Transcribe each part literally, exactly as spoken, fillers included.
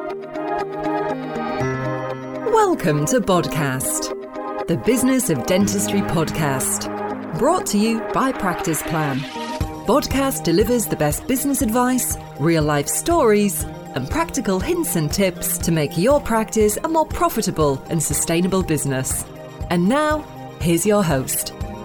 Welcome to Podcast, the Business of Dentistry podcast, brought to you by Practice Plan. Podcast delivers the best business advice, real-life stories, and practical hints and tips to make your practice a more profitable and sustainable business. And now, here's your host.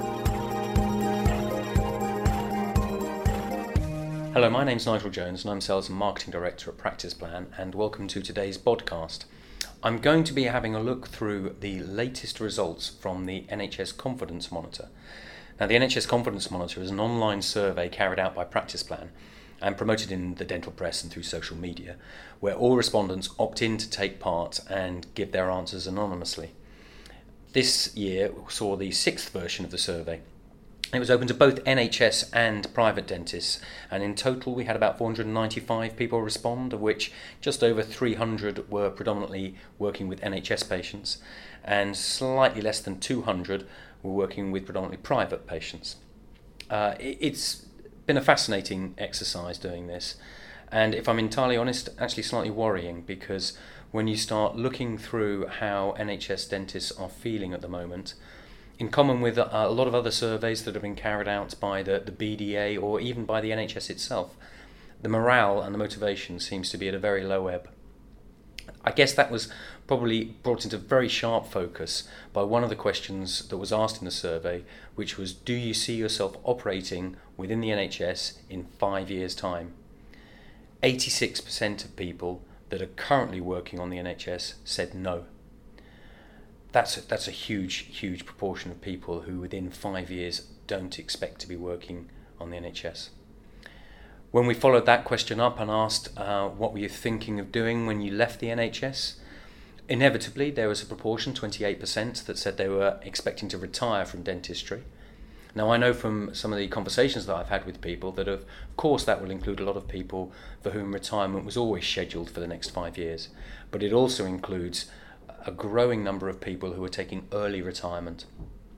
Hello, my name's Nigel Jones and I'm Sales and Marketing Director at Practice Plan, and welcome to today's podcast. I'm going to be having a look through the latest results from the N H S Confidence Monitor. Now, the N H S Confidence Monitor is an online survey carried out by Practice Plan and promoted in the dental press and through social media, where all respondents opt in to take part and give their answers anonymously. This year saw the sixth version of the survey. It was open to both N H S and private dentists, and in total we had about four hundred ninety-five people respond, of which just over three hundred were predominantly working with N H S patients, and slightly less than two hundred were working with predominantly private patients. Uh, it, it's been a fascinating exercise doing this, and if I'm entirely honest, actually slightly worrying, because when you start looking through how N H S dentists are feeling at the moment, in common with a, a lot of other surveys that have been carried out by the, the B D A or even by the N H S itself, the morale and the motivation seems to be at a very low ebb. I guess that was probably brought into very sharp focus by one of the questions that was asked in the survey, which was, do you see yourself operating within the N H S in five years' time? eighty-six percent of people that are currently working on the N H S said no. That's a, that's a huge, huge proportion of people who within five years don't expect to be working on the N H S. When we followed that question up and asked uh, what were you thinking of doing when you left the N H S, inevitably there was a proportion, twenty-eight percent, that said they were expecting to retire from dentistry. Now, I know from some of the conversations that I've had with people that of course that will include a lot of people for whom retirement was always scheduled for the next five years, but it also includes a growing number of people who are taking early retirement.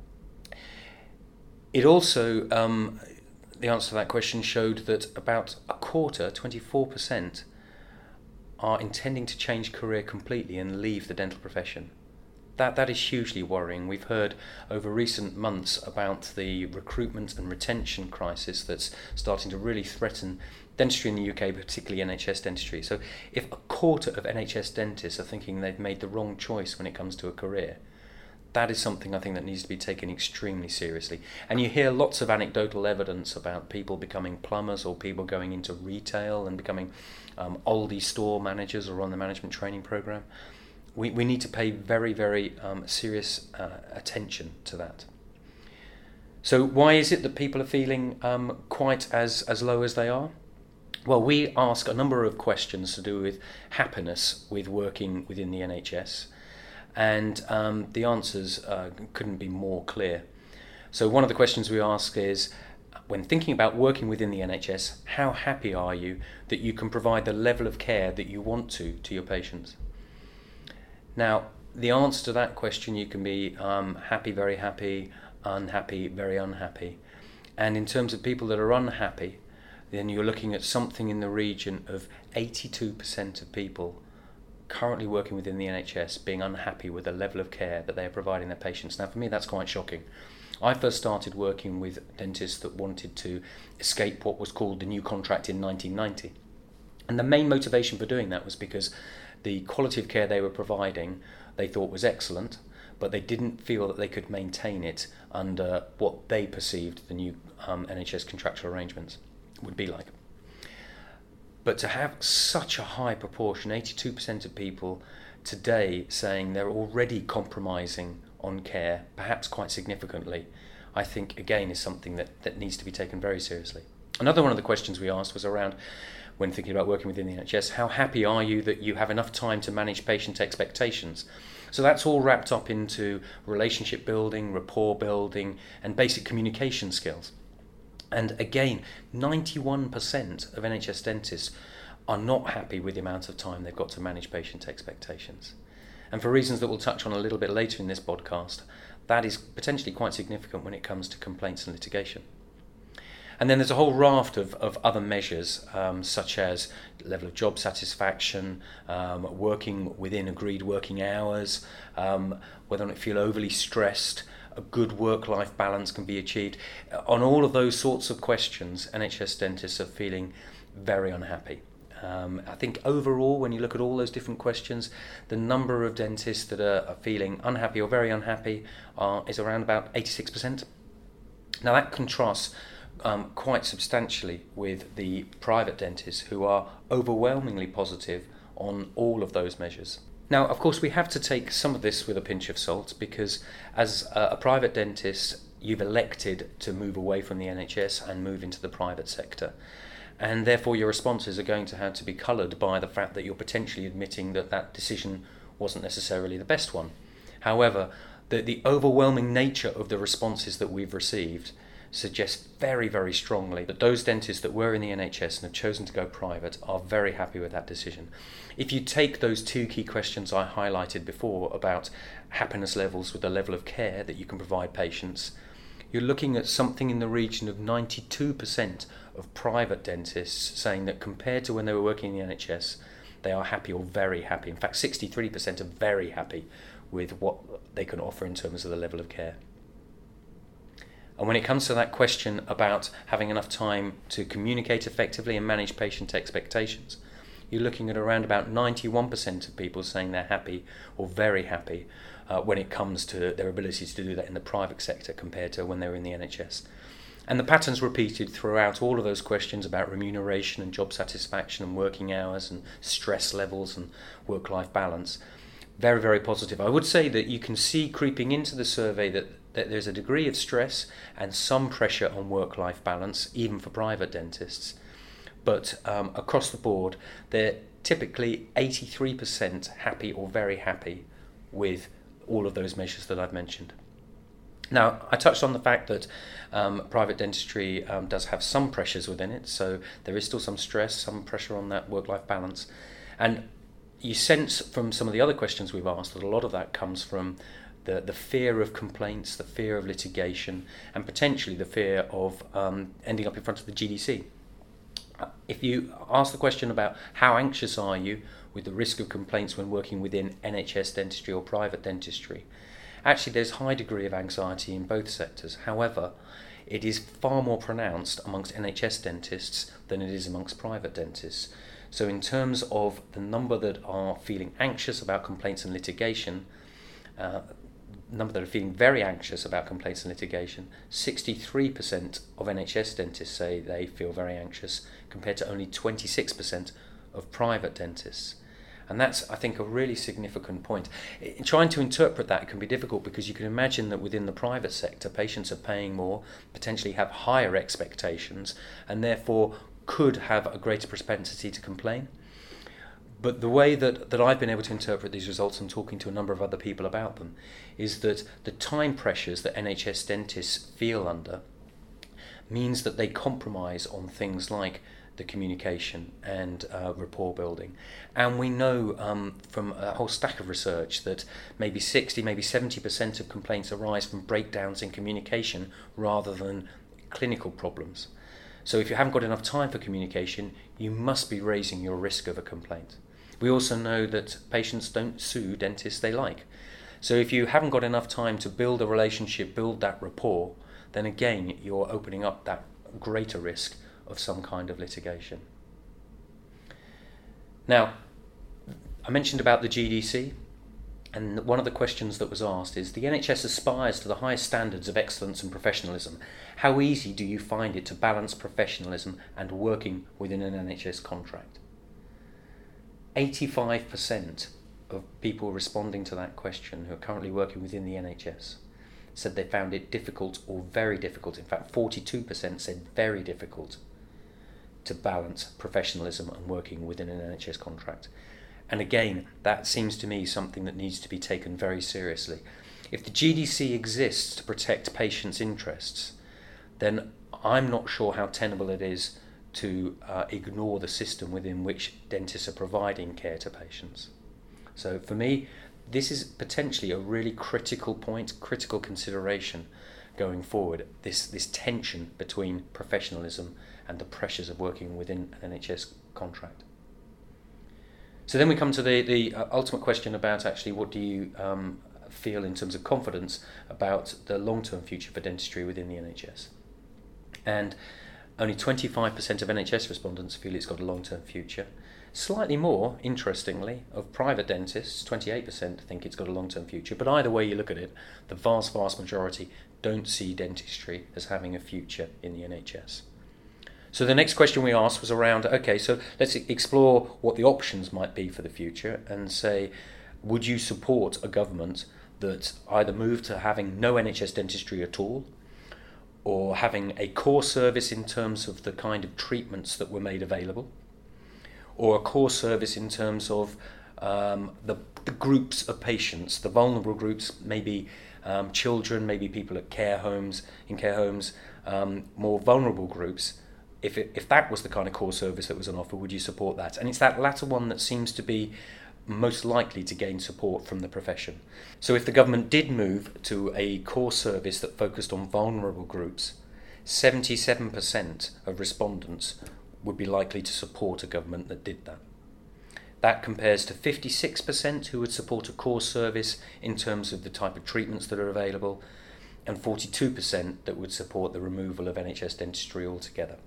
It also, um, the answer to that question showed that about a quarter, twenty-four percent, are intending to change career completely and leave the dental profession. That that is hugely worrying. We've heard over recent months about the recruitment and retention crisis that's starting to really threaten dentistry in the U K, particularly N H S dentistry. So if a quarter of N H S dentists are thinking they've made the wrong choice when it comes to a career, that is something I think that needs to be taken extremely seriously. And you hear lots of anecdotal evidence about people becoming plumbers or people going into retail and becoming um, Aldi store managers or on the management training program. We, we need to pay very, very um, serious uh, attention to that. So why is it that people are feeling um, quite as, as low as they are? Well, we ask a number of questions to do with happiness with working within the N H S, and um, the answers uh, couldn't be more clear. So one of the questions we ask is, when thinking about working within the N H S, how happy are you that you can provide the level of care that you want to to your patients? Now, the answer to that question, you can be um, happy, very happy, unhappy, very unhappy. And in terms of people that are unhappy, then you're looking at something in the region of eighty-two percent of people currently working within the N H S being unhappy with the level of care that they're providing their patients. Now, for me, that's quite shocking. I first started working with dentists that wanted to escape what was called the new contract in nineteen ninety. And the main motivation for doing that was because the quality of care they were providing they thought was excellent, but they didn't feel that they could maintain it under what they perceived the new um, N H S contractual arrangements would be like. But to have such a high proportion, eighty-two percent of people today saying they're already compromising on care, perhaps quite significantly, I think again is something that, that needs to be taken very seriously. Another one of the questions we asked was around, when thinking about working within the N H S, how happy are you that you have enough time to manage patient expectations? So that's all wrapped up into relationship building, rapport building, and basic communication skills. And again, ninety-one percent of N H S dentists are not happy with the amount of time they've got to manage patient expectations. And for reasons that we'll touch on a little bit later in this podcast, that is potentially quite significant when it comes to complaints and litigation. And then there's a whole raft of, of other measures, um, such as level of job satisfaction, um, working within agreed working hours, um, whether or not you feel overly stressed, a good work-life balance can be achieved. On all of those sorts of questions, N H S dentists are feeling very unhappy. Um, I think overall, when you look at all those different questions, the number of dentists that are, are feeling unhappy or very unhappy are, is around about eighty-six percent. Now that contrasts um, quite substantially with the private dentists, who are overwhelmingly positive on all of those measures. Now, of course, we have to take some of this with a pinch of salt, because as a, a private dentist, you've elected to move away from the N H S and move into the private sector. And therefore your responses are going to have to be coloured by the fact that you're potentially admitting that that decision wasn't necessarily the best one. However, the, the overwhelming nature of the responses that we've received suggests very, very strongly that those dentists that were in the N H S and have chosen to go private are very happy with that decision. If you take those two key questions I highlighted before about happiness levels with the level of care that you can provide patients, you're looking at something in the region of ninety-two percent of private dentists saying that compared to when they were working in the N H S, they are happy or very happy. In fact, sixty-three percent are very happy with what they can offer in terms of the level of care. And when it comes to that question about having enough time to communicate effectively and manage patient expectations, you're looking at around about ninety-one percent of people saying they're happy or very happy uh, when it comes to their ability to do that in the private sector compared to when they were in the N H S. And the pattern's repeated throughout all of those questions about remuneration and job satisfaction and working hours and stress levels and work-life balance. Very, very positive. I would say that you can see creeping into the survey that, that there's a degree of stress and some pressure on work-life balance, even for private dentists. But um, across the board, they're typically eighty-three percent happy or very happy with all of those measures that I've mentioned. Now, I touched on the fact that um, private dentistry um, does have some pressures within it, so there is still some stress, some pressure on that work-life balance. And you sense from some of the other questions we've asked that a lot of that comes from the, the fear of complaints, the fear of litigation, and potentially the fear of um, ending up in front of the G D C. If you ask the question about how anxious are you with the risk of complaints when working within N H S dentistry or private dentistry, actually there's a high degree of anxiety in both sectors. However, it is far more pronounced amongst N H S dentists than it is amongst private dentists. So in terms of the number that are feeling anxious about complaints and litigation, uh, number that are feeling very anxious about complaints and litigation, sixty-three percent of N H S dentists say they feel very anxious, compared to only twenty-six percent of private dentists. And that's, I think, a really significant point. In trying to interpret that can be difficult, because you can imagine that within the private sector, patients are paying more, potentially have higher expectations, and therefore could have a greater propensity to complain. But the way that, that I've been able to interpret these results, and talking to a number of other people about them, is that the time pressures that N H S dentists feel under means that they compromise on things like the communication and uh, rapport building. And we know um, from a whole stack of research that maybe sixty, maybe seventy percent of complaints arise from breakdowns in communication rather than clinical problems. So if you haven't got enough time for communication, you must be raising your risk of a complaint. We also know that patients don't sue dentists they like. So if you haven't got enough time to build a relationship, build that rapport, then again, you're opening up that greater risk of some kind of litigation. Now, I mentioned about the G D C, and one of the questions that was asked is, the N H S aspires to the highest standards of excellence and professionalism. How easy do you find it to balance professionalism and working within an N H S contract? eighty-five percent of people responding to that question who are currently working within the N H S said they found it difficult or very difficult. In fact, forty-two percent said very difficult to balance professionalism and working within an N H S contract. And again, that seems to me something that needs to be taken very seriously. If the G D C exists to protect patients' interests, then I'm not sure how tenable it is to uh, ignore the system within which dentists are providing care to patients. So for me, this is potentially a really critical point, critical consideration going forward, this, this tension between professionalism and the pressures of working within an N H S contract. So then we come to the, the uh, ultimate question about actually what do you um, feel in terms of confidence about the long-term future for dentistry within the N H S. And only twenty-five percent of N H S respondents feel it's got a long-term future. Slightly more, interestingly, of private dentists, twenty-eight percent think it's got a long-term future. But either way you look at it, the vast, vast majority don't see dentistry as having a future in the N H S. So the next question we asked was around, okay, so let's explore what the options might be for the future and say, would you support a government that either moved to having no N H S dentistry at all, or having a core service in terms of the kind of treatments that were made available, or a core service in terms of um, the, the groups of patients, the vulnerable groups, maybe um, children, maybe people at care homes, in care homes, um, more vulnerable groups. If it, if that was the kind of core service that was on offer, would you support that? And it's that latter one that seems to be most likely to gain support from the profession. So if the government did move to a core service that focused on vulnerable groups, seventy-seven percent of respondents would be likely to support a government that did that. That compares to fifty-six percent who would support a core service in terms of the type of treatments that are available, and forty-two percent that would support the removal of N H S dentistry altogether.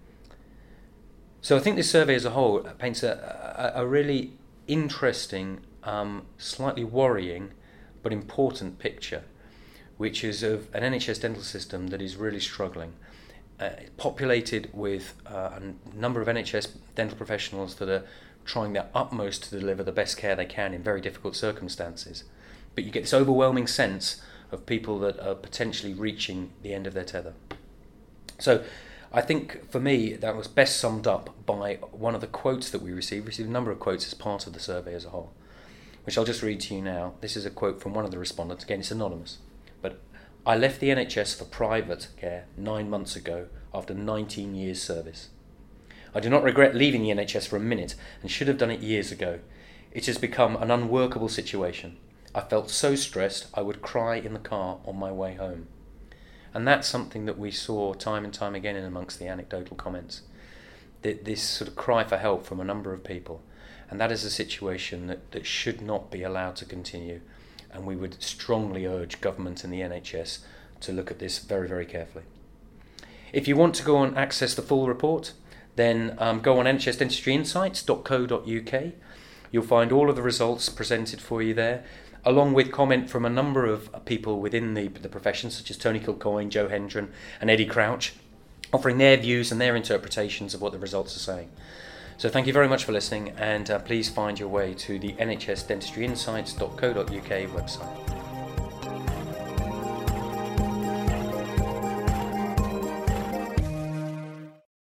So I think this survey as a whole paints a, a, a really interesting, um, slightly worrying, but important picture, which is of an N H S dental system that is really struggling, uh, populated with uh, a number of N H S dental professionals that are trying their utmost to deliver the best care they can in very difficult circumstances. But you get this overwhelming sense of people that are potentially reaching the end of their tether. So I think for me that was best summed up by one of the quotes that we received. We received a number of quotes as part of the survey as a whole, which I'll just read to you now. This is a quote from one of the respondents. Again, it's anonymous. But I left the N H S for private care nine months ago after nineteen years service. I do not regret leaving the N H S for a minute and should have done it years ago. It has become an unworkable situation. I felt so stressed I would cry in the car on my way home. And that's something that we saw time and time again in amongst the anecdotal comments. This sort of cry for help from a number of people. And that is a situation that, that should not be allowed to continue. And we would strongly urge government and the N H S to look at this very, very carefully. If you want to go and access the full report, then um, go on N H S dentistry insights dot co dot U K. You'll find all of the results presented for you there, along with comment from a number of people within the, the profession, such as Tony Kilcoyne, Joe Hendren and Eddie Crouch, offering their views and their interpretations of what the results are saying. So thank you very much for listening, and uh, please find your way to the N H S dentistry insights dot co dot U K website.